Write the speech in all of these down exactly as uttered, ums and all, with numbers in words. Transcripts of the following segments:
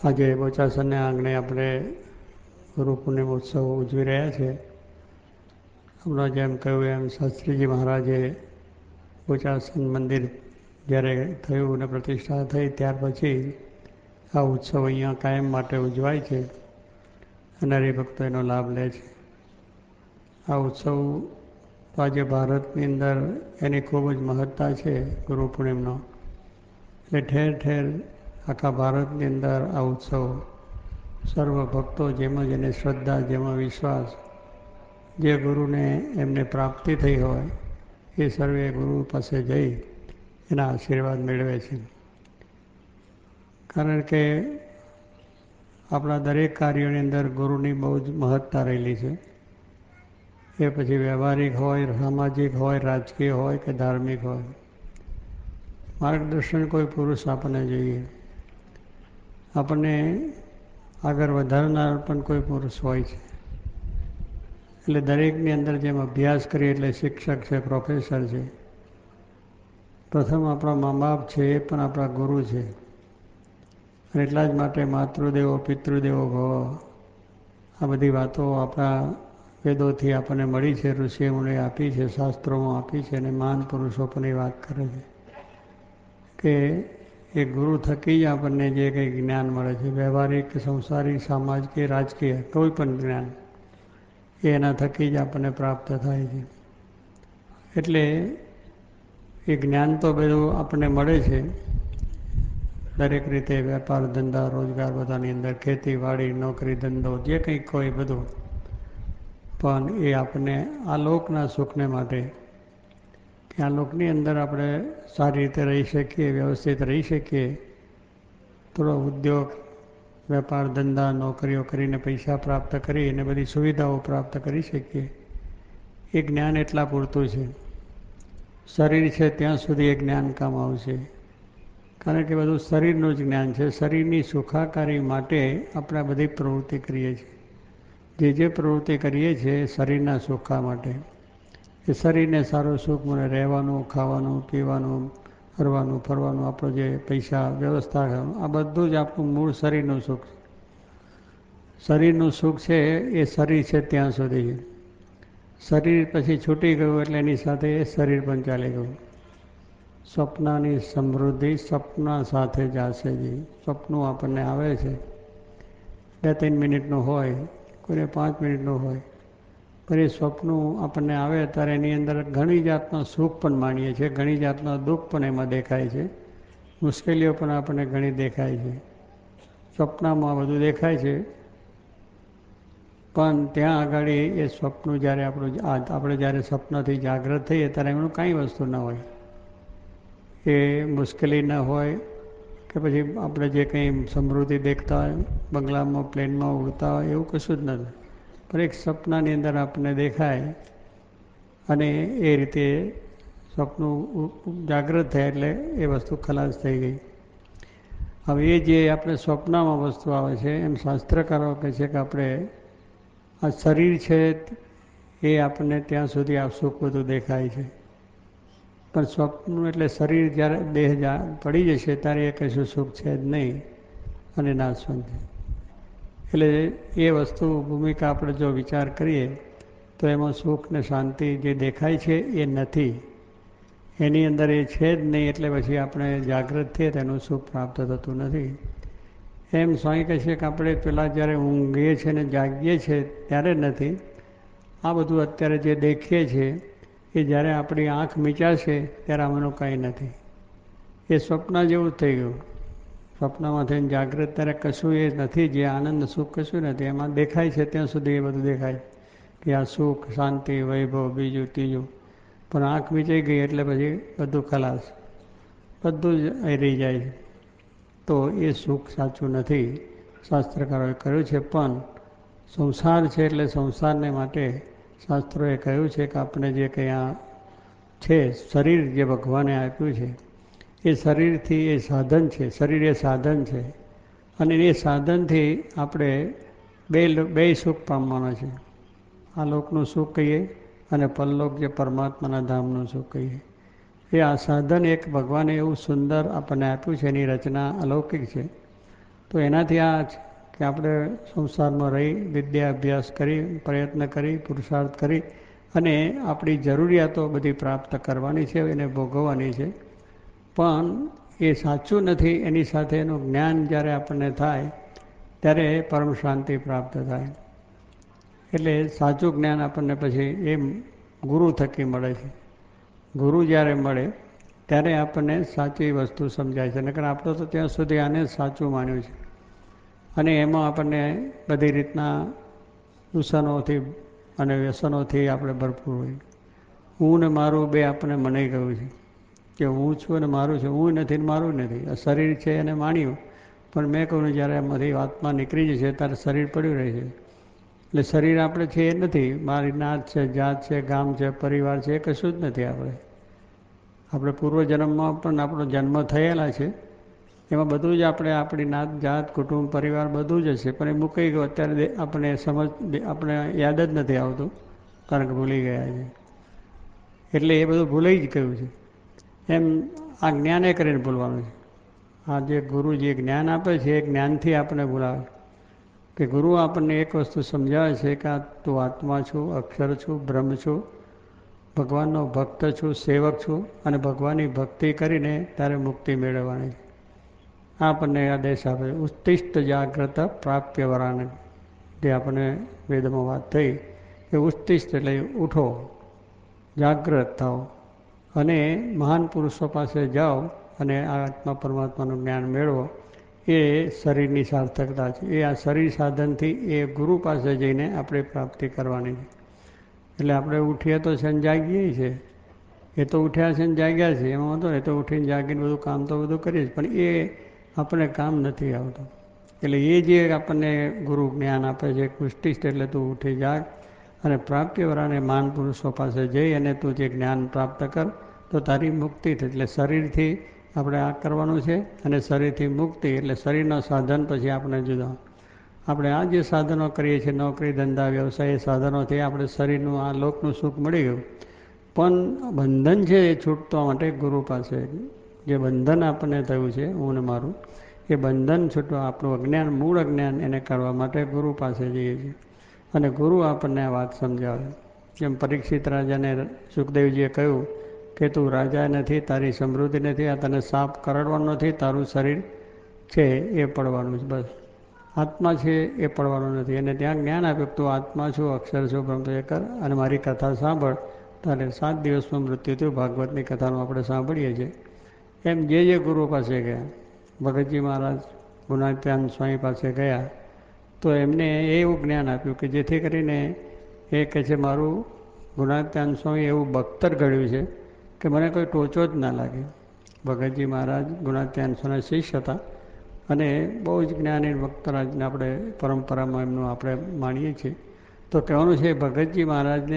આજે બોચાસનના આંગણે આપણે ગુરુ પૂર્ણિમ ઉત્સવ ઉજવી રહ્યા છે. હમણાં જેમ કહ્યું એમ શાસ્ત્રીજી મહારાજે બોચાસન મંદિર જ્યારે થયું અને પ્રતિષ્ઠા થઈ ત્યાર પછી આ ઉત્સવ અહીંયા કાયમ માટે ઉજવાય છે અને હરિભક્તો એનો લાભ લે છે. આ ઉત્સવ તો આજે ભારતની અંદર એની ખૂબ જ મહત્તા છે ગુરુ પૂર્ણિમનો. એટલે ઠેર ઠેર આખા ભારતની અંદર આ ઉત્સવ સર્વ ભક્તો જેમાં જેને શ્રદ્ધા, જેમાં વિશ્વાસ, જે ગુરુને એમને પ્રાપ્તિ થઈ હોય એ સર્વે ગુરુ પાસે જઈ એના આશીર્વાદ મેળવે છે. કારણ કે આપણા દરેક કાર્યોની અંદર ગુરુની બહુ જ મહત્તા રહેલી છે. એ પછી વ્યવહારિક હોય, સામાજિક હોય, રાજકીય હોય કે ધાર્મિક હોય. માર્ગદર્શન કોઈ પુરુષ આપણને જોઈએ, આપણને આગળ વધારનાર પણ કોઈ પુરુષ હોય છે. એટલે દરેકની અંદર જેમ અભ્યાસ કરીએ એટલે શિક્ષક છે, પ્રોફેસર છે. પ્રથમ આપણા મા બાપ છે એ પણ આપણા ગુરુ છે. અને એટલા જ માટે માતૃદેવો પિતૃદેવો ભવ આ બધી વાતો આપણા વેદોથી આપણને મળી છે, ઋષિમુનિએ આપી છે, શાસ્ત્રોમાં આપી છે અને મહાન પુરુષો પણ એ વાત કરે છે કે એ ગુરુ થકી જ આપણને જે કંઈ જ્ઞાન મળે છે, વ્યવહારિક કે સંસારિક, સામાજિક કે રાજકીય કોઈ પણ જ્ઞાન એ એના થકી જ આપણને પ્રાપ્ત થાય છે. એટલે એ જ્ઞાન તો બધું આપણને મળે છે દરેક રીતે, વેપાર, ધંધા, રોજગાર બધાની અંદર, ખેતીવાડી, નોકરી, ધંધો જે કંઈક હોય બધું. પણ એ આપણને આ લોકના સુખને માટે કે આ લોકની અંદર આપણે સારી રીતે રહી શકીએ, વ્યવસ્થિત રહી શકીએ, થોડો ઉદ્યોગ, વેપાર, ધંધા, નોકરીઓ કરીને પૈસા પ્રાપ્ત કરી અને બધી સુવિધાઓ પ્રાપ્ત કરી શકીએ. એ જ્ઞાન એટલા પૂરતું છે. શરીર છે ત્યાં સુધી એ જ્ઞાન કામ આવશે. કારણ કે બધું શરીરનું જ જ્ઞાન છે. શરીરની સુખાકારી માટે આપણે આ બધી પ્રવૃત્તિ કરીએ છીએ. જે જે પ્રવૃત્તિ કરીએ છીએ શરીરના સુખા માટે, એ શરીરને સારું સુખ મળે, રહેવાનું, ખાવાનું, પીવાનું, ફરવાનું, ફરવાનું, આપણું જે પૈસા વ્યવસ્થા, આ બધું જ આપણું મૂળ શરીરનું સુખ છે. શરીરનું સુખ છે એ શરીર છે ત્યાં સુધી છે. શરીર પછી છૂટી ગયું એટલે એની સાથે એ શરીર પણ ચાલી ગયું. સ્વપ્નની સમૃદ્ધિ સ્વપ્ન સાથે જાશે જી. સ્વપ્નું આપણને આવે છે, બે ત્રણ મિનિટનું હોય, કોઈને પાંચ મિનિટનું હોય, પણ એ સ્વપ્નું આપણને આવે ત્યારે એની અંદર ઘણી જાતનું સુખ પણ માણીએ છીએ, ઘણી જાતનું દુઃખ પણ એમાં દેખાય છે, મુશ્કેલીઓ પણ આપણને ઘણી દેખાય છે. સ્વપ્નમાં બધું દેખાય છે, પણ ત્યાં આગળ એ સ્વપ્ન જ્યારે આપણું આપણે જ્યારે સ્વપ્નથી જાગૃત થઈએ ત્યારે એમનું કાંઈ વસ્તુ ન હોય. એ મુશ્કેલી ન હોય કે પછી આપણે જે કંઈ સમૃદ્ધિ દેખતા હોય, બંગલામાં, પ્લેનમાં ઉડતા હોય, એવું કશું જ નથી. પણ એક સપનાની અંદર આપણને દેખાય અને એ રીતે સ્વપ્નું જાગૃત થાય એટલે એ વસ્તુ ખલાસ થઈ ગઈ. હવે એ જે આપણે સ્વપ્નમાં વસ્તુ આવે છે એમ શાસ્ત્રકારો કહે છે કે આપણે આ શરીર છે એ આપણને ત્યાં સુધી આ સુખ બધું દેખાય છે, પણ સ્વપ્ન એટલે શરીર જ્યારે દેહ પડી જશે ત્યારે એ કશું સુખ છે જ નહીં અને નાશવંત છે. એટલે એ વસ્તુ ભૂમિકા આપણે જો વિચાર કરીએ તો એમાં સુખ ને શાંતિ જે દેખાય છે એ નથી, એની અંદર એ છે જ નહીં. એટલે પછી આપણે જાગૃત થઈએ તો એનું સુખ પ્રાપ્ત થતું નથી. એમ સ્વામી કહે છે કે આપણે પેલા જ્યારે ઊંઘીએ છીએ ને જાગીએ છીએ ત્યારે નથી. આ બધું અત્યારે જે દેખીએ છીએ એ જ્યારે આપણી આંખ મીચાશે ત્યારે આમાંનું કાંઈ નથી. એ સ્વપ્ન જેવું જ થઈ ગયું. સ્વપ્નમાં થઈને જાગૃત ત્યારે કશું એ નથી, જે આનંદ સુખ કશું નથી. એમાં દેખાય છે ત્યાં સુધી એ બધું દેખાય કે આ સુખ, શાંતિ, વૈભવ, બીજું ત્રીજું, પણ આંખ મીચાઈ ગઈ એટલે પછી બધું ખલાસ, બધું જ એ રહી જાય છે. તો એ સુખ સાચું નથી, શાસ્ત્રકારોએ કહ્યું છે. પણ સંસાર છે એટલે સંસારને માટે શાસ્ત્રોએ કહ્યું છે કે આપણે જે કંઈ આ છે શરીર જે ભગવાને આપ્યું છે એ શરીરથી એ સાધન છે, શરીર એ સાધન છે અને એ સાધનથી આપણે બે બે સુખ પામવાના છે. આ લોકનું સુખ કહીએ અને પરલોક જે પરમાત્માના ધામનું સુખ કહીએ. એ આ સાધન એક ભગવાને એવું સુંદર આપણને આપ્યું છે, એની રચના અલૌકિક છે. તો એનાથી આ કે આપણે સંસારમાં રહી વિદ્યા અભ્યાસ કરી પ્રયત્ન કરી પુરુષાર્થ કરી અને આપણી જરૂરિયાતો બધી પ્રાપ્ત કરવાની છે, એને ભોગવવાની છે. પણ એ સાચું નથી. એની સાથે એનું જ્ઞાન જ્યારે આપણને થાય ત્યારે પરમ શાંતિ પ્રાપ્ત થાય. એટલે સાચું જ્ઞાન આપણને પછી એ ગુરુ થકી મળે છે. ગુરુ જ્યારે મળે ત્યારે આપણને સાચી વસ્તુ સમજાય છે. નકર આપણે તો ત્યાં સુધી આને સાચું માન્યું છે અને એમાં આપણને બધી રીતના દૂષણોથી અને વ્યસનોથી આપણે ભરપૂર હોય. હું ને મારું બે આપણને મનાઈ ગયું છે કે હું છું અને મારું છે. હું નથી ને મારું નથી. આ શરીર છે એને માન્યું, પણ મેં કહ્યું જ્યારે આમાંથી આત્મા નીકળી જશે ત્યારે શરીર પડ્યું રહે છે. એટલે શરીર આપણે છે એ નથી. મારી નાત છે, જાત છે, ગામ છે, પરિવાર છે, એ કશું જ નથી. આપણે આપણે પૂર્વજન્મમાં પણ આપણો જન્મ થયેલા છે, એમાં બધું જ આપણે આપણી નાત જાત કુટુંબ પરિવાર બધું જ હશે, પણ એ મૂકાઈ ગયું. અત્યારે આપણે સમજ આપણે યાદ જ નથી આવતું, કારણ કે ભૂલી ગયા છે. એટલે એ બધું ભૂલાઈ જ ગયું છે. એમ આ જ્ઞાને કરીને ભૂલવાનું છે. આ જે ગુરુ જે જ્ઞાન આપે છે એ જ્ઞાનથી આપણને ભૂલાવે કે ગુરુ આપણને એક વસ્તુ સમજાવે છે કે આ તું આત્મા છું, અક્ષર છું, બ્રહ્મ છું, ભગવાનનો ભક્ત છું, સેવક છું અને ભગવાનની ભક્તિ કરીને તારે મુક્તિ મેળવવાની છે. આપણને આદેશ આપે છે. ઉત્તિષ્ઠ જાગ્રત પ્રાપ્ય વરાને, જે આપણને વેદમાં વાત થઈ કે ઉત્તિષ્ઠ એટલે ઉઠો, જાગ્રત થાઓ અને મહાન પુરુષો પાસે જાઓ અને આ આત્મા પરમાત્માનું જ્ઞાન મેળવો. એ શરીરની સાર્થકતા છે. એ આ શરીર સાધનથી એ ગુરુ પાસે જઈને આપણે પ્રાપ્તિ કરવાની છે. એટલે આપણે ઉઠીએ તો છે ને જાગીએ છે. એ તો ઉઠ્યા છે ને જાગ્યા છે, એમાં વાંધો ને. એ તો ઉઠીને જાગીને બધું કામ તો બધું કરીએ, પણ એ આપણને કામ નથી આવતું. એટલે એ જે આપણને ગુરુ જ્ઞાન આપે છે, ઉત્તિષ્ઠ એટલે તું ઉઠી જાગ અને પ્રાપ્યવરાને મહાન પુરુષો પાસે જઈ અને તું જે જ્ઞાન પ્રાપ્ત કર તો તારી મુક્તિ થાય. એટલે શરીરથી આપણે આ કરવાનું છે અને શરીરથી મુક્તિ એટલે શરીરનો સાધન પછી આપણે જુદા. આપણે આ જે સાધનો કરીએ છીએ, નોકરી ધંધા વ્યવસાય, એ સાધનોથી આપણે શરીરનું આ લોકનું સુખ મળી ગયું, પણ બંધન છે એ છૂટવા માટે ગુરુ પાસે જે બંધન આપણને થયું છે હું ને મારું, એ બંધન છૂટવા આપણું અજ્ઞાન મૂળ અજ્ઞાન એને કાઢવા માટે ગુરુ પાસે જઈએ છીએ અને ગુરુ આપણને આ વાત સમજાવે. જેમ પરીક્ષિત રાજાને સુખદેવજીએ કહ્યું કે તું રાજા નથી, તારી સમૃદ્ધિ નથી, આ તને સાપ કરડવાનું નથી, તારું શરીર છે એ પડવાનું છે, બસ આત્મા છે એ પડવાનું નથી. અને ત્યાં જ્ઞાન આપ્યું કે તું આત્મા છું, અક્ષર છું, બ્રહ્મ એ કર અને મારી કથા સાંભળ, તારે સાત દિવસમાં મૃત્યુ થયું. ભાગવતની કથાનું આપણે સાંભળીએ છીએ. એમ જે જે ગુરુ પાસે ગયા, ભગતજી મહારાજ ગુણાત્યાન સ્વામી પાસે ગયા તો એમને એવું જ્ઞાન આપ્યું કે જેથી કરીને એ કહે છે મારું ગુણાત્યાન સ્વામી એવું બખ્તર ઘડ્યું છે કે મને કોઈ ટોચો જ ના લાગે. ભગતજી મહારાજ ગુણાત્યાન સ્વામી શિષ્ય હતા અને બહુ જ જ્ઞાની ભક્તરાજને આપણે પરંપરામાં એમનું આપણે માનીએ છીએ. તો કહેવાનું છે ભગતજી મહારાજને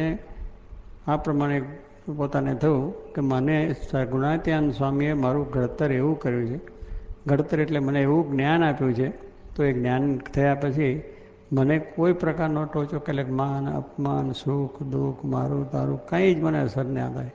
આ પ્રમાણે પોતાને થયું કે મને ગુણાત્યાન સ્વામીએ મારું ઘડતર એવું કર્યું છે. ઘડતર એટલે મને એવું જ્ઞાન આપ્યું છે, તો એ જ્ઞાન થયા પછી મને કોઈ પ્રકારનો ટોચો કે માન અપમાન સુખ દુઃખ મારું તારું કંઈ જ મને અસર ના થાય.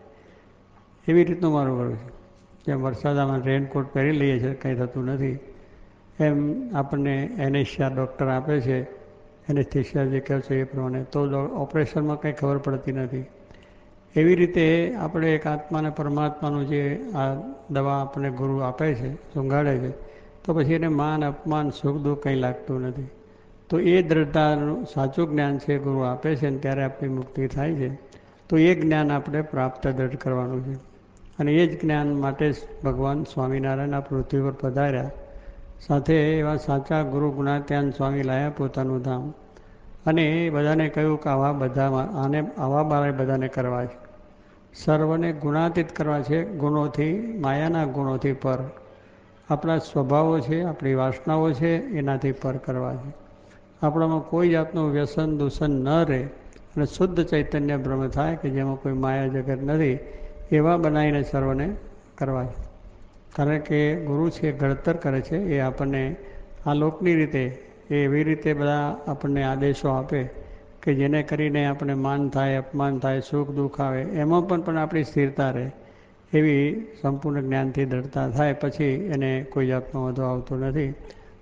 એવી રીતનું મારું ઘડું છે. જેમ વરસાદમાં રેનકોટ પહેરી લઈએ છીએ, કંઈ થતું નથી, એમ આપણને એનેશિયા ડૉક્ટર આપે છે, એનેસ્થેશિયા જે કહે છે એ પ્રમાણે, તો ઓપરેશનમાં કંઈ ખબર પડતી નથી. એવી રીતે આપણે એક આત્મા અને પરમાત્માનું જે આ દવા આપણને ગુરુ આપે છે, સુંઘાડે છે, તો પછી એને માન અપમાન સુખ દુઃખ કંઈ લાગતું નથી. તો એ દ્રઢતાનું સાચું જ્ઞાન છે ગુરુ આપે છે ને ત્યારે આપણી મુક્તિ થાય છે. તો એ જ્ઞાન આપણે પ્રાપ્ત દ્રઢ કરવાનું છે અને એ જ જ્ઞાન માટે ભગવાન સ્વામિનારાયણ આ પૃથ્વી પર પધાર્યા. સાથે એવા સાચા ગુરુ ગુણાત્યાન સ્વામી લાયા પોતાનું ધામ અને એ બધાને કહ્યું કે આવા બધા આને આવા બારે બધાને કરવા છે. સર્વને ગુણાતીત કરવા છે, ગુણોથી માયાના ગુણોથી પર. આપણા સ્વભાવો છે, આપણી વાસનાઓ છે, એનાથી પર કરવા છે. આપણામાં કોઈ જાતનું વ્યસન દૂષણ ન રહે અને શુદ્ધ ચૈતન્ય બ્રહ્મ થાય કે જેમાં કોઈ માયા જગત નથી, એવા બનાવીને સર્વને કરવા છે. કારણ કે ગુરુ છે ઘડતર કરે છે, એ આપણને આ લોકની રીતે એ એવી રીતે બધા આપણને આદેશો આપે કે જેને કરીને આપણે માન થાય અપમાન થાય સુખ દુઃખ આવે એમાં પણ પણ આપણી સ્થિરતા રહે. એવી સંપૂર્ણ જ્ઞાનથી દ્રઢતા થાય પછી એને કોઈ જાતનો વાંધો આવતો નથી. તો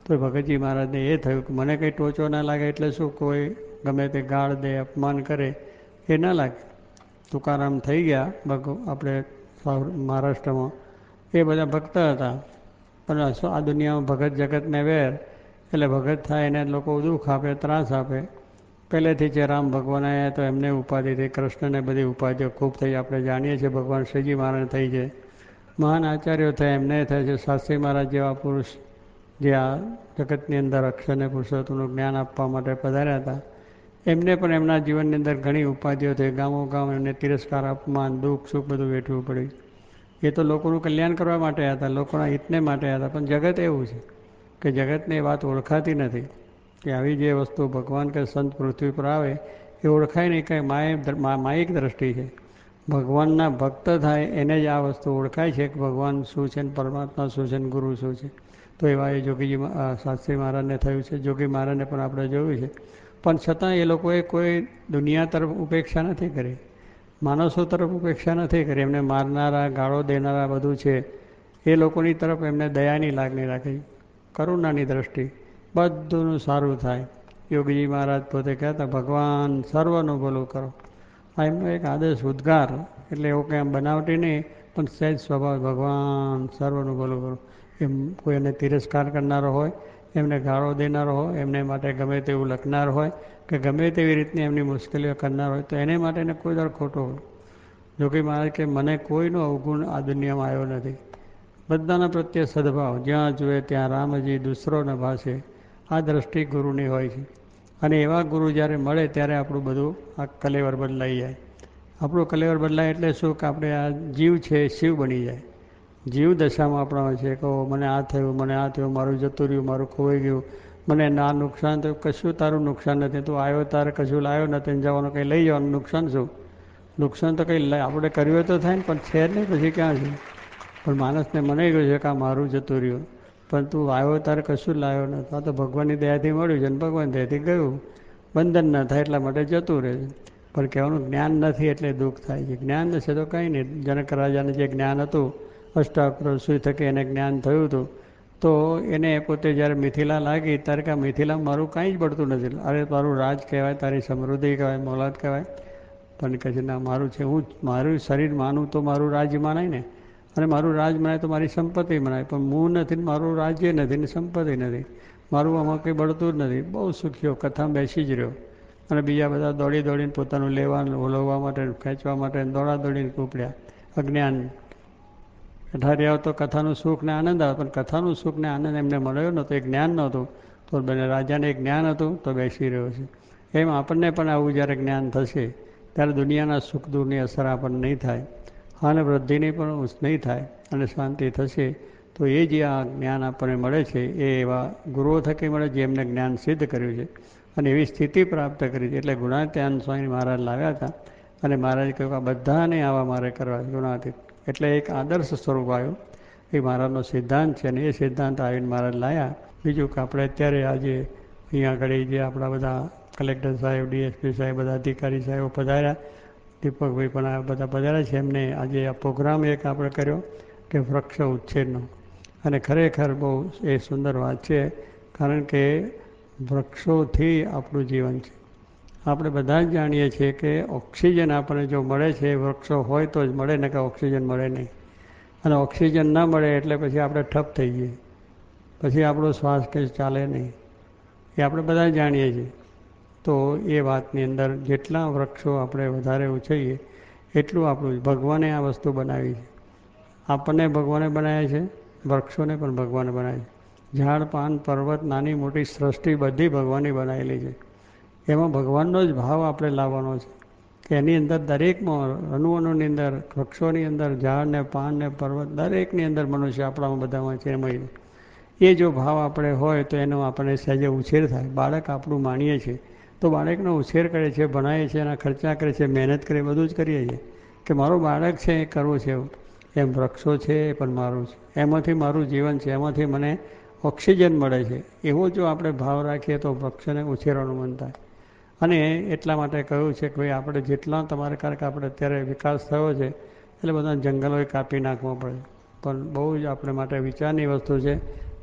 તો ભગતજી મહારાજને એ થયું કે મને કંઈ ટોચો ના લાગે એટલે શું, કોઈ ગમે તે ગાળ દે, અપમાન કરે એ ના લાગે. તુકારામ થઈ ગયા ભગ આપણે મહારાષ્ટ્રમાં, એ બધા ભક્ત હતા, પણ આ દુનિયામાં ભગત જગતને વેર, એટલે ભગત થાય એને લોકો દુઃખ આપે, ત્રાસ આપે. પહેલેથી જે રામ ભગવાન આવ્યા તો એમને ઉપાધિ થઈ, કૃષ્ણને બધી ઉપાધિઓ ખૂબ થઈ. આપણે જાણીએ છીએ ભગવાન શ્રીજી મહારાજ થઈ છે, મહાન આચાર્યો થયા એમને થાય છે. શાસ્ત્રી મહારાજ જેવા પુરુષ જે આ જગતની અંદર અક્ષરને પુરુષોત્તમનું જ્ઞાન આપવા માટે પધાર્યા હતા, એમને પણ એમના જીવનની અંદર ઘણી ઉપાધિઓ થઈ. ગામો ગામ એમને તિરસ્કાર, અપમાન, દુઃખ સુખ બધું વેઠવું પડ્યું. એ તો લોકોનું કલ્યાણ કરવા માટે હતા, લોકોના હિતને માટે હતા. પણ જગત એવું છે કે જગતને એ વાત ઓળખાતી નથી કે આવી જે વસ્તુ ભગવાન કે સંત પૃથ્વી પર આવે એ ઓળખાય નહીં. કંઈ માય માયિક દ્રષ્ટિ છે. ભગવાનના ભક્ત થાય એને જ આ વસ્તુ ઓળખાય છે કે ભગવાન શું છે ને પરમાત્મા શું છે ને ગુરુ શું છે. તો એવા એ જોગીજી શાસ્ત્રી મહારાજને થયું છે. જોગી મહારાજને પણ આપણે જોયું છે. પણ છતાં એ લોકોએ કોઈ દુનિયા તરફ ઉપેક્ષા નથી કરી, માણસો તરફ ઉપેક્ષા નથી કરી. એમને મારનારા, ગાળો દેનારા બધું છે એ લોકોની તરફ એમને દયાની લાગણી રાખી, કરુણાની દ્રષ્ટિ, બધુંનું સારું થાય. યોગીજી મહારાજ પોતે કહેતા ભગવાન સર્વનું ભલું કરો. આ એમનો એક આદર્શ ઉદ્ગાર, એટલે એવું કંઈ આમ બનાવટી નહીં, પણ સહેજ સ્વભાવ ભગવાન સર્વનું ભલું કરો. એમ કોઈ એને તિરસ્કાર કરનારો હોય, એમને ગાળો દેનારો હોય, એમને માટે ગમે તેવું લખનાર હોય કે ગમે તેવી રીતની એમની મુશ્કેલીઓ કરનાર હોય, તો એને માટે એને કોઈ દર ખોટો હોય. જોકે મહારાજ કે મને કોઈનો અવગુણ આ દુનિયામાં આવ્યો નથી, બધાના પ્રત્યે સદભાવ, જ્યાં જુએ ત્યાં રામજી દૂસરો ન ભાષે, આ દ્રષ્ટિ ગુરુની હોય છે. અને એવા ગુરુ જ્યારે મળે ત્યારે આપણું બધું આ કલેવર બદલાઈ જાય. આપણું કલેવર બદલાય એટલે શું કે આપણે આ જીવ છે શિવ બની જાય. જીવ દશામાં આપણા હોય છે કહો મને આ થયું, મને આ થયું, મારું જતું રહ્યું, મારું ખોવાઈ ગયું, મને ના નુકસાન થયું. કશું તારું નુકસાન નથી, તું આવ્યો તારે કશું લાવ્યો નથી, જવાનું કંઈ લઈ જવાનું, નુકસાન શું? નુકસાન તો કંઈ આપણે કર્યું તો થાય ને, પણ છે જ નહીં, પછી ક્યાં છે? પણ માણસને મનાઈ ગયું છે કે આ મારું જતું રહ્યું, પણ તું આવ્યો તારે કશું લાવ્યો નથી. આ તો ભગવાનની દયાથી મળ્યું છે ને ભગવાન દયાથી ગયું, બંધન ન થાય એટલા માટે જતું રહે છે. પણ કહેવાનું જ્ઞાન નથી એટલે દુઃખ થાય છે. જ્ઞાન નથી તો કંઈ નહીં. જનક રાજાને જે જ્ઞાન હતું, અષ્ટાવક્ર સુઈ થકી એને જ્ઞાન થયું હતું, તો એને પોતે જ્યારે મિથિલા લાગી ત્યારે કે મિથિલા મારું કાંઈ જ બળતું નથી. અરે તારું રાજ કહેવાય, તારી સમૃદ્ધિ કહેવાય, મોલાદ કહેવાય, પણ કહે છે ના મારું છે, હું મારું શરીર માનું તો મારું રાજ્ય માનાય ને, અને મારું રાજ મનાય તો મારી સંપત્તિ મનાય. પણ હું નથી, મારું રાજ્ય નથી ને સંપત્તિ નથી, મારું આમાં કંઈ બળતું જ નથી. બહુ સુખ્યો કથામાં બેસી જ રહ્યો. અને બીજા બધા દોડી દોડીને પોતાનું લેવાનું ઓલવવા માટે, ખેંચવા માટે દોડા દોડીને ઉપડ્યા. અજ્ઞાન અઠારી આવતો કથાનું સુખ ને આનંદ આવે, પણ કથાનું સુખ ને આનંદ એમને મળ્યો નહોતો, એ જ્ઞાન નહોતું. તો બંને રાજાને એક જ્ઞાન હતું તો બેસી રહ્યો છે. એમ આપણને પણ આવું જ્યારે જ્ઞાન થશે ત્યારે દુનિયાના સુખ દુઃખની અસર આપણને નહીં થાય, અને વૃદ્ધિની પણ નહીં થાય, અને શાંતિ થશે. તો એ જે આ જ્ઞાન આપણને મળે છે એ એવા ગુરુઓ થકી મળે જે એમને જ્ઞાન સિદ્ધ કર્યું છે અને એવી સ્થિતિ પ્રાપ્ત કરી છે. એટલે ગુણાતીતાન સ્વામી મહારાજ લાવ્યા હતા, અને મહારાજે કહ્યું કે આ બધાને આવા મારે કરવા છે ગુણાતીત. એટલે એક આદર્શ સ્વરૂપ આવ્યું, એ મહારાજનો સિદ્ધાંત છે, અને એ સિદ્ધાંત આવીને મહારાજ લાવ્યા. બીજું કે આપણે અત્યારે આજે અહીંયા આગળ જે આપણા બધા કલેક્ટર સાહેબ, ડીએસપી સાહેબ, બધા અધિકારી સાહેબો પધાર્યા, દીપકભાઈ પણ આ બધા પધાર્યા છે. એમને આજે આ પ્રોગ્રામ એક આપણે કર્યો કે વૃક્ષ ઉછેરનો, અને ખરેખર બહુ એ સુંદર વાત છે, કારણ કે વૃક્ષોથી આપણું જીવન છે. આપણે બધા જ જાણીએ છીએ કે ઓક્સિજન આપણને જો મળે છે વૃક્ષો હોય તો જ મળે, ને કે ઓક્સિજન મળે નહીં. અને ઓક્સિજન ના મળે એટલે પછી આપણે ઠપ થઈ જઈએ, પછી આપણો શ્વાસ કંઈ ચાલે નહીં, એ આપણે બધા જાણીએ છીએ. તો એ વાતની અંદર જેટલા વૃક્ષો આપણે વધારે ઉછેરીએ એટલું આપણું, ભગવાને આ વસ્તુ બનાવી છે. આપણને ભગવાને બનાવ્યા છે, વૃક્ષોને પણ ભગવાને બનાવ્યા છે. ઝાડ પાન પર્વત નાની મોટી સૃષ્ટિ બધી ભગવાનની બનાવેલી છે. એમાં ભગવાનનો જ ભાવ આપણે લાવવાનો છે કે એની અંદર દરેકમાં અણુઓની અંદર, વૃક્ષોની અંદર, ઝાડ ને પાન ને પર્વત દરેકની અંદર મનુષ્ય આપણામાં બધામાં છે. એમાં એ જો ભાવ આપણે હોય તો એનો આપણને સહેજે ઉછેર થાય. બાળક આપણું માનીએ છીએ તો બાળકનો ઉછેર કરે છે, ભણાય છે, એના ખર્ચા કરે છે, મહેનત કરે, બધું જ કરીએ છીએ કે મારું બાળક છે એ કરવું છે. એમ વૃક્ષો છે એ પણ મારું છે, એમાંથી મારું જીવન છે, એમાંથી મને ઓક્સિજન મળે છે. એવો જો આપણે ભાવ રાખીએ તો વૃક્ષને ઉછેરવાનું મન થાય. અને એટલા માટે કહ્યું છે કે ભાઈ આપણે જેટલા તમારે, કારણ કે આપણે અત્યારે વિકાસ થયો છે એટલે બધા જંગલોએ કાપી નાખવા પડે, પણ બહુ જ આપણે માટે વિચારની વસ્તુ છે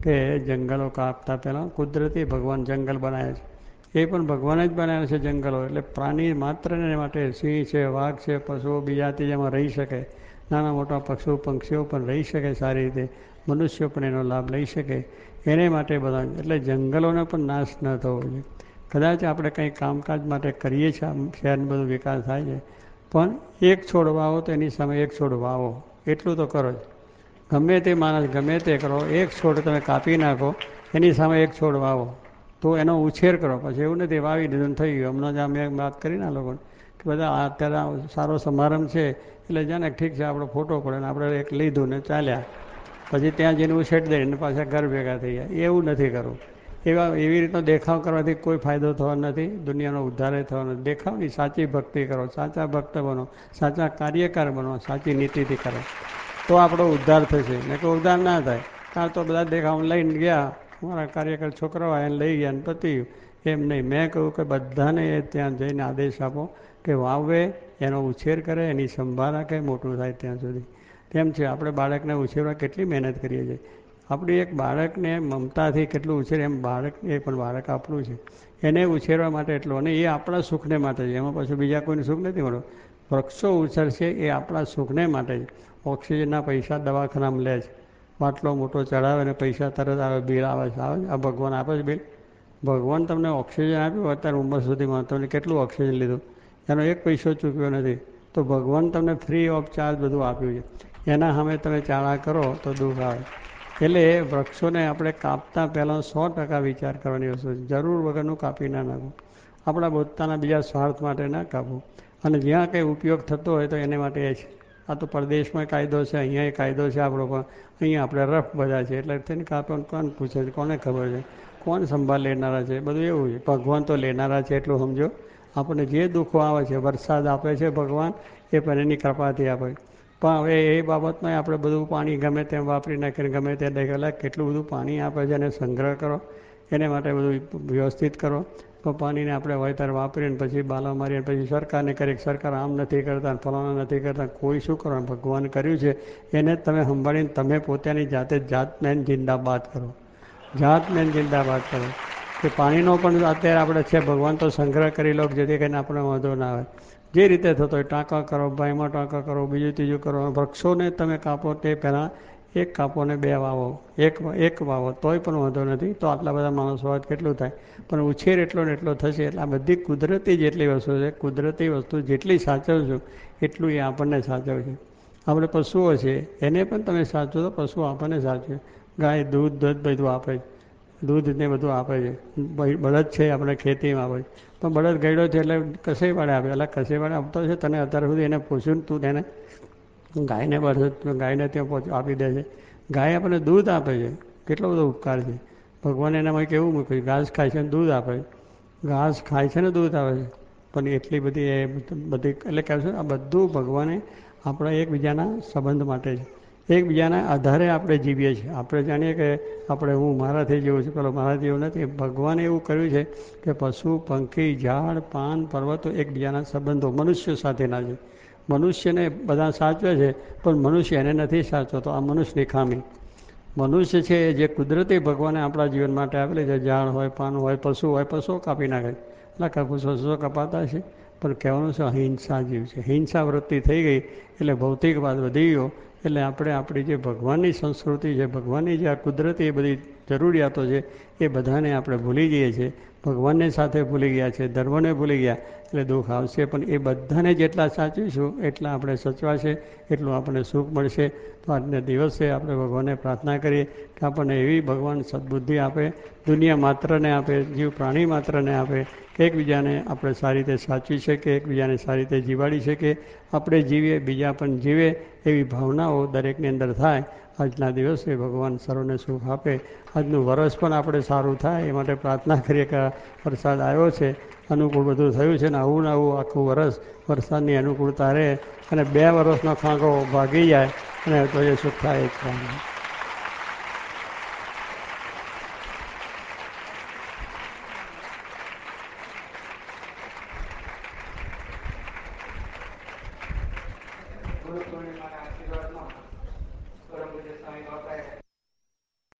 કે જંગલો કાપતા પહેલાં કુદરતી ભગવાન જંગલ બનાવે છે. એ પણ ભગવાન જ બનાવે છે જંગલો. એટલે પ્રાણી માત્રને માટે સિંહ છે, વાઘ છે, પશુઓ બીજા ત્રીજામાં રહી શકે, નાના મોટા પશુ પંક્ષીઓ પણ રહી શકે સારી રીતે, મનુષ્યો પણ એનો લાભ લઈ શકે એને માટે બધા. એટલે જંગલોનો પણ નાશ ન થવો જોઈએ. કદાચ આપણે કંઈ કામકાજ માટે કરીએ છીએ, આમ શહેરનો બધો વિકાસ થાય છે, પણ એક છોડ વાવો તો એની સામે એક છોડ વાવો, એટલું તો કરો જ. ગમે તે માણસ ગમે તે કરો, એક છોડ તમે કાપી નાખો એની સામે એક છોડ વાવો, તો એનો ઉછેર કરો. પછી એવું નથી વાવી દીધું થઈ ગયું. હમણાં જ અમે વાત કરીને આ લોકોને કે બધા અત્યારે સારો સમારંભ છે એટલે જાણે ઠીક છે આપણો ફોટો પડે ને આપણે એક લીધું ને ચાલ્યા, પછી ત્યાં જઈને ઉછેરી દઈને પાછા ઘર ભેગા થઈ જાય. એવું નથી કરવું. એવા એવી રીતનો દેખાવ કરવાથી કોઈ ફાયદો થવાનો નથી, દુનિયાનો ઉદ્ધાર થવાનો નથી. દેખાવની સાચી ભક્તિ કરો, સાચા ભક્ત બનો, સાચા કાર્યકાર બનો, સાચી નીતિથી કરો, તો આપણો ઉદ્ધાર થશે. ને કોઈ ઉદ્ધાર ના થાય કાં તો બધા દેખાવ લઈને ગયા, મારા કાર્યકર છોકરાઓ એને લઈ ગયા ને પતી ગયું. એમ નહીં. મેં કહ્યું કે બધાને ત્યાં જઈને આદેશ આપો કે વાવે, એનો ઉછેર કરે, એની સંભાળ રાખે મોટું થાય ત્યાં સુધી. તેમ છે આપણે બાળકને ઉછેરવા કેટલી મહેનત કરીએ છીએ. આપણી એક બાળકને મમતાથી કેટલું ઉછેર, એમ બાળક એ પણ બાળક આપણું છે, એને ઉછેરવા માટે એટલું. અને એ આપણા સુખને માટે છે, એમાં પાછું બીજા કોઈને સુખ નથી મળતું. વૃક્ષો ઉછેરશે એ આપણા સુખને માટે છે. ઓક્સિજનના પૈસા દવાખાનામાં લે છે, બાટલો મોટો ચડાવે ને પૈસા તરત આવે, બિલ આવે છે. આવે આ ભગવાન આપે છે બિલ? ભગવાન તમને ઓક્સિજન આપ્યું અત્યારે ઉંમર સુધીમાં, તમને કેટલું ઓક્સિજન લીધું, એનો એક પૈસો ચૂક્યો નથી. તો ભગવાન તમને ફ્રી ઓફ ચાર્જ બધું આપ્યું છે. એના સામે તમે ચાળા કરો તો દુઃખ આવે. એટલે વૃક્ષોને આપણે કાપતા પહેલાં સો ટકા વિચાર કરવાની વસ્તુ છે. જરૂર વગરનું કાપી ના નાખવું, આપણા પોતાના બીજા સ્વાર્થ માટે ના કાપવું. અને જ્યાં કંઈ ઉપયોગ થતો હોય તો એને માટે છે. આ તો પરદેશમાં કાયદો છે, અહીંયા કાયદો છે આપણો, પણ અહીંયા આપણે રફ બધા છે એટલે તેને કાપવાનું કોણ પૂછે છે, કોને ખબર છે, કોણ સંભાળ લેનારા છે, બધું એવું છે. ભગવાન તો લેનારા છે એટલું સમજો. આપણને જે દુઃખો આવે છે, વરસાદ આપે છે ભગવાન, એ પણ એની કૃપાથી આપે. પણ હવે એ બાબતમાં આપણે બધું પાણી ગમે તેમ વાપરી નાખીને ગમે તે દેખેલા કેટલું બધું પાણી આપે છે, એને સંગ્રહ કરો, એને માટે બધું વ્યવસ્થિત કરો. તો પાણીને આપણે હોય ત્યારે વાપરીને પછી બાલા મારીને પછી સરકારને કરીએ, સરકાર આમ નથી કરતા, ફલાણા નથી કરતા. કોઈ શું કરો, ભગવાન કર્યું છે એને જ તમે સંભાળીને તમે પોતાની જાતે જાતને જિંદાબાદ કરો, જાતને જિંદાબાદ કરો. કે પાણીનો પણ અત્યારે આપણે છે, ભગવાન તો સંગ્રહ કરી લો જેથી કરીને આપણે વાંધો ના આવે. જે રીતે થતો હોય ટાંકા કરો, ભાઈમાં ટાંકા કરો, બીજું ત્રીજું કરો. વૃક્ષોને તમે કાપો તે પહેલાં એક કાપો ને બે વાવો, એક એક વાવો તોય પણ વાંધો નથી. તો આટલા બધા માણસો હોય કેટલું થાય, પણ ઉછેર એટલો ને એટલો થશે. એટલે આ બધી કુદરતી જેટલી વસ્તુ છે, કુદરતી વસ્તુ જેટલી સાચવશું એટલું એ આપણને સાચવશે. આપણે પશુઓ છે એને પણ તમે સાચવો તો પશુઓ આપણને સાચવે. ગાય દૂધ દૂધ બધું આપે છે, દૂધ ને બધું આપે છે. બળદ છે આપણે ખેતીમાં આપે છે, પણ બળદ ગયડો છે એટલે કસે વાળે આપે, એટલે કસે વાળે આપતો છે. તને અત્યાર સુધી એને પૂછ્યું તું તેને ગાયને બળદ ગાયને ત્યાં આપી દે છે. ગાય આપણને દૂધ આપે છે, કેટલો બધો ઉપકાર છે. ભગવાન એનામાં કેવું મૂક્યું, ઘાસ ખાય છે ને દૂધ આપે છે. ઘાસ ખાય છે ને દૂધ આપે છે, પણ એટલી બધી એ બધી એટલે કહે છે આ બધું ભગવાને આપણા એકબીજાના સંબંધ માટે છે. એકબીજાના આધારે આપણે જીવીએ છીએ. આપણે જાણીએ કે આપણે હું મારાથી જેવું છું, પેલો મારાથી એવું નથી. ભગવાને એવું કર્યું છે કે પશુ પંખી ઝાડ પાન પર્વતો એકબીજાના સંબંધો મનુષ્ય સાથેના છે. મનુષ્યને બધા સાચવે છે પણ મનુષ્ય એને નથી સાચવતો. આ મનુષ્યની ખામી. મનુષ્ય છે જે કુદરતી ભગવાને આપણા જીવન માટે આપેલી છે, ઝાડ હોય પાન હોય પશુ હોય, પશુઓ કાપી નાખે એટલે પશુઓ કપાતા છે. પણ કહેવાનું છે અહિંસા જીવ છે. હિંસા વૃત્તિ થઈ ગઈ એટલે ભૌતિકવાદ વધી ગયો. એટલે આપણે આપણી જે ભગવાનની સંસ્કૃતિ છે, ભગવાનની જે આ કુદરતી બધી જરૂરિયાતો છે એ બધાને આપણે ભૂલી જઈએ છીએ. ભગવાનને સાથે ભૂલી ગયા છે, ધર્મને ભૂલી ગયા એટલે દુઃખ આવશે. પણ એ બધાને જેટલા સાચવીશું એટલા આપણે સચવાશે, એટલું આપણને સુખ મળશે. તો આજના દિવસે આપણે ભગવાનને પ્રાર્થના કરીએ કે આપણને એવી ભગવાન સદબુદ્ધિ આપે, દુનિયા માત્રને આપે, જીવ પ્રાણી માત્રને આપે, એકબીજાને આપણે સારી રીતે સાચવી શકીએ, એકબીજાને સારી રીતે જીવાડી શકીએ, આપણે જીવીએ બીજા પણ જીવે એવી ભાવનાઓ દરેકની અંદર થાય. આજના દિવસે ભગવાન સર્વને સુખ આપે, આજનું વરસ પણ આપણે સારું થાય એ માટે પ્રાર્થના કરીએ કે વરસાદ આવ્યો છે, અનુકૂળ બધું થયું છે ને આવું ને આવું આખું વરસ વરસાદની અનુકૂળતા રહે અને બે વરસનો ખાંગો ભાગી જાય અને તો એ સુખ થાય જ.